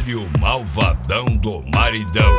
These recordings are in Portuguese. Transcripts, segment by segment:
Vale o malvadão do maridão.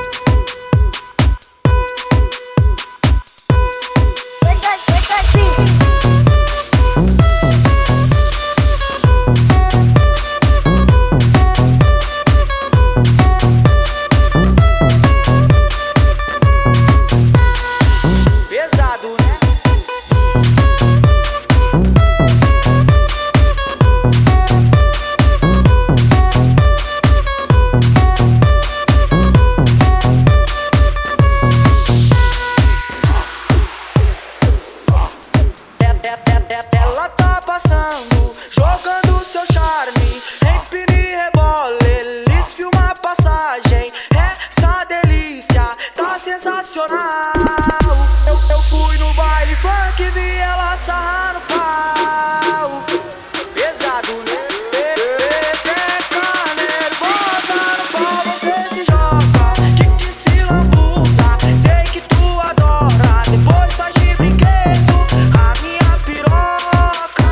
Ela tá passando, jogando seu charme, empine e rebole, eles filmam a passagem. Essa delícia tá sensacional. Eu fui no baile funk, vi ela sarrar no pau. Pesado, né? Pepeca nervosa no pau, você se joga, que se lambuza. Sei que tu adora, depois faz de brinquedo a minha piroca.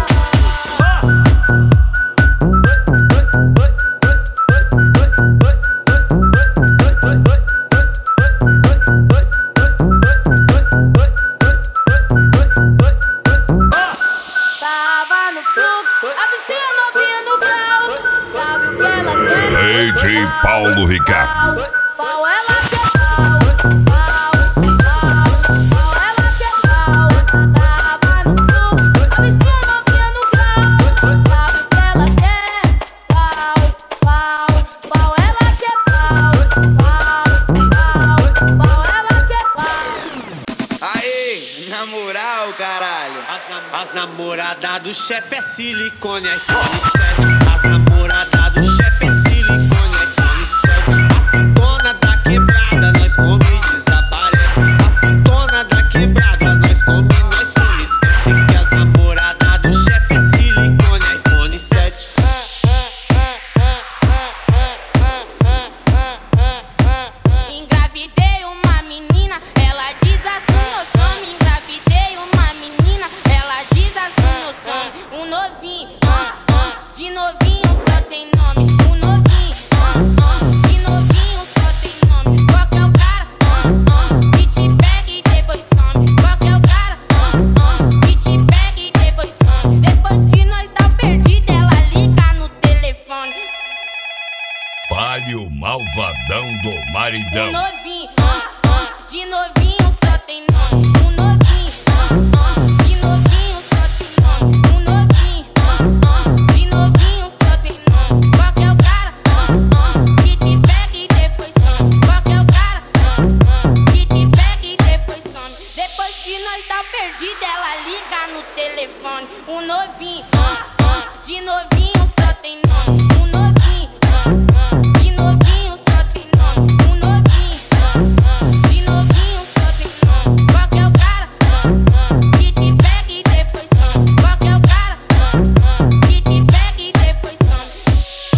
Tava no fluxo, a piscina novinha no grau. Sabe o que ela quer? DJ Paulo Ricardo. Pau, ela quer pau, pau, pau, ela quer pau. Tava no fluxo, a piscina novinha no grau. Sabe o que ela quer? Pau, ela quer pau, ela quer pau. Aê, na moral, caralho. As namoradas do chefe é silicone, iPhone 7. As namoradas do chefe é silicone, iPhone 7. As putonas da quebrada, nós come e desaparece. As putonas da quebrada, nós come e nós some. Esquece que as namoradas do chefe é silicone, iPhone 7. Engravidei uma menina, ela diz assim eu sou. Engravidei uma menina, ela diz assim eu sou. Um novinho, de novinho só tem nome. Um novinho, de novinho só tem nome. Qual que é o cara, que te pega e depois some? Qual que é o cara, que te pega e depois some? Depois que nós tá perdido, ela liga no telefone. Vale o malvadão do Um maridão. novinho, de novinho só tem nome. Um novinho, de novinho só tem nome. Um novinho, de novinho só tem nome. Qual que é o cara, que te pega e depois some? Qual que é o cara, que te pega e depois some? Depois que nós tá perdido, ela liga no telefone. Um novinho, de novinho só tem nome. Um novinho, de novinho só tem nome. Um novinho, de novinho só tem nome. Qual que é o cara, que te pega e depois some? Qual que é o cara, que te pega e depois some?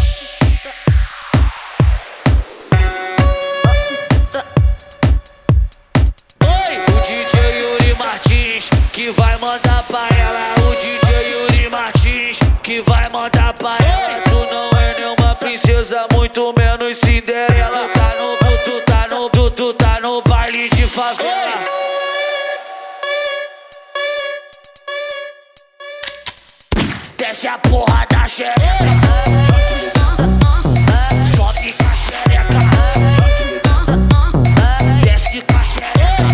Oi, o DJ Yuri Martins que vai mandar pra ela. O DJ Yuri Martins que vai mandar pra ela. Tu não é nenhuma princesa, muito menos Cinderela. Tu tá no baile de favela. Desce a porra da xereca, sobe com a xereca, desce com a xereca,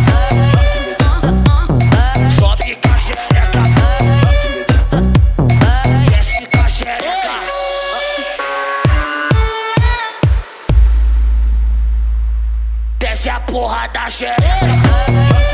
sobe com a xereca, desce com a xereca. Desce a porra da xereca.